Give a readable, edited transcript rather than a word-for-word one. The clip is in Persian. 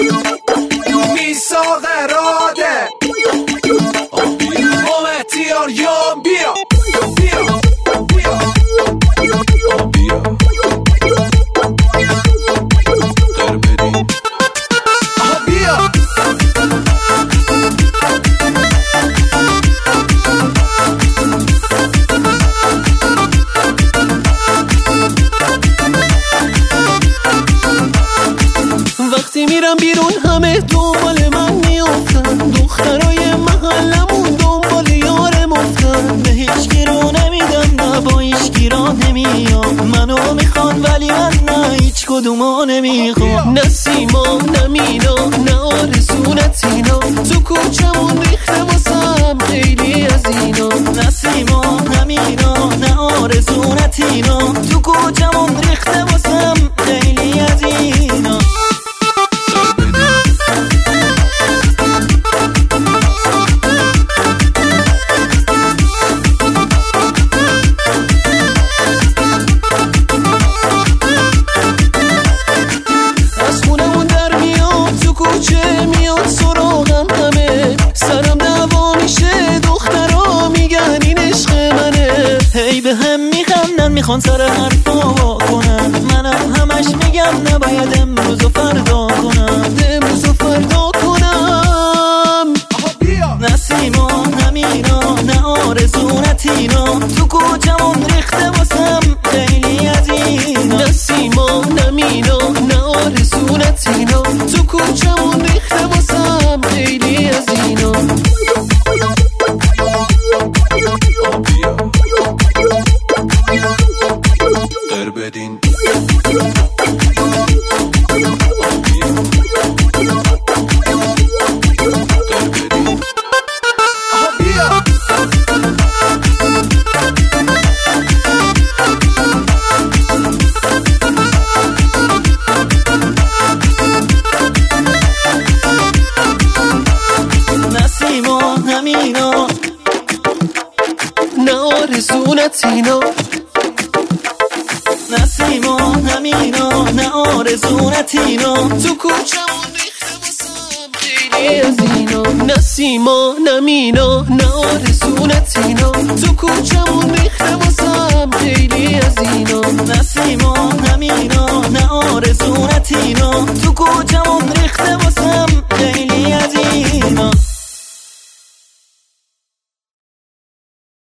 میساق راده اومتیار یام بیا بیا بیا بیا قربدین بیا وقتی میرم بیرون همه دنبال من میافتن، دخترای محلمون دنبال یار مفتن. به هیچ کی رو نمیدم نه با هیچ کی را نمیام، منو میخوان ولی من نه هیچ کدومو نمیخوام. نه سیما نه مینا نه آرزو نه تینا، تو کوچمون ریخته واسم خیلی از اینا. نه سیما نه مینا نه آرزو نه تینا، تو کوچمون ریخته واسم خیلی از اینا. میاد سراغم همه، سرم دعوا میشه دخترها میگن این عشق منه. هی به هم میخندن میخوان سر حرفا وا کنن، منم همش میگم نباید امروز و فردا کنم، امروز و فردا کنم. نه سیما نه مینا نه آرزو نه تینا، تو کوچمون ریخته واسم خیلی از اینا. نه سیما نه مینا نه آرزو نه تینا، تو کوچمون ریخته واسم خیلی از اینا. قربدین نه مینا نه آرزو نه تینا، نه سیما نه مینا نه آرزو نه تینا، تو کوچمون ریخته واسم خیلی از اینا. نه سیما نه مینا نه آرزو نه تینا، تو کوچمون ریخته واسم